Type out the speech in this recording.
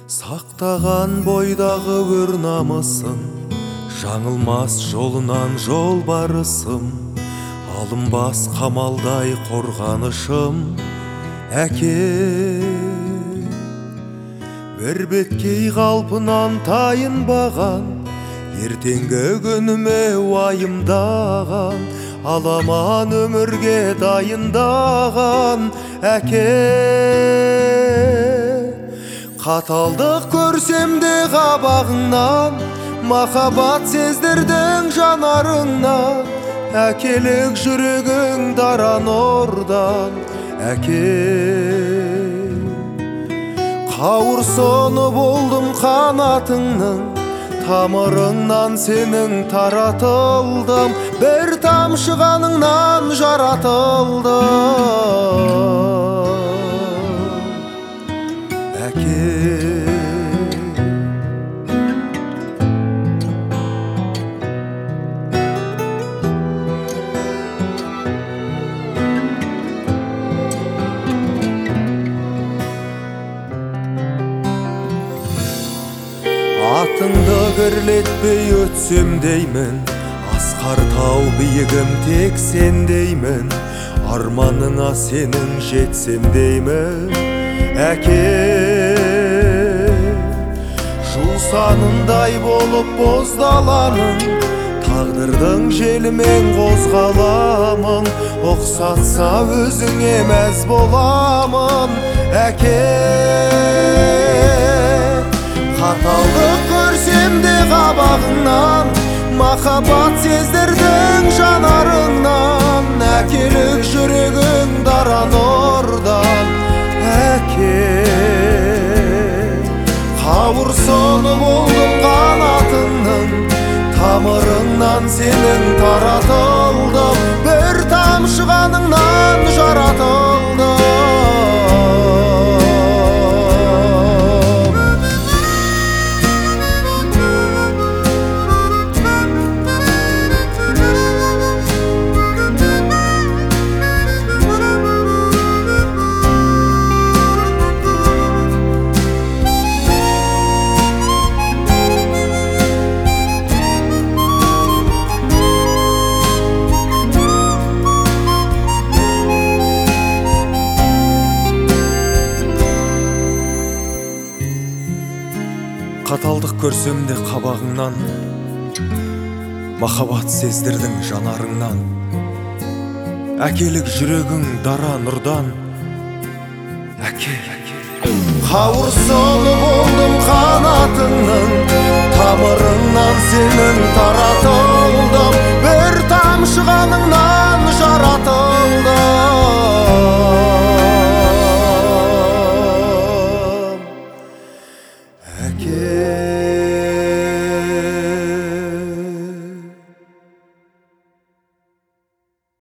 Сақтаған бойдағы өр намысын, жаңылмас жолынан жол барысым, алынбас қамалдай қорғанышым әке. Бір беткей қалпынан тайынбаған, ертеңгі күніме уайымдаған, аламан өмірге дайындаған әке. Қаталдық көрсем де қабағыңнан, махаббат сездірдің жанарыңнан, әкелік жүрегің дара нұрдан әке. Қауырсыны болдым қанатыңның, тамырыңнан сенің таратылдым, бір тамшы қаныңнан жаратылдым әке. Атыңды кірлетпей өтсем деймін, асқар тау биігім тек сен деймін, арманыңа сенің жетсем деймін әке. Жусанындай болып боздаланың, тағдырдың желімен қозғаламын, ұқсатса өзіңе мәз боламын әке. Қаталдық көрсем де қабағыңнан, махаббат сездірдің жанарыңнан, әкелік жүрегің дара нұрдан әке. Қауырсыны болдым қанатыңның, тамырыңнан сенің таратылдым, бір тамшы қаныңнан жаратылдым Қаталдық көрсем де қабағыңнан, махаббат сездірдің жанарыңнан, әкелік жүрегің дара нұрдан әке. Қауырсыны болдым қанатыңның, тамырыңнан сенің таратылдым, бір тамшы қаныңнан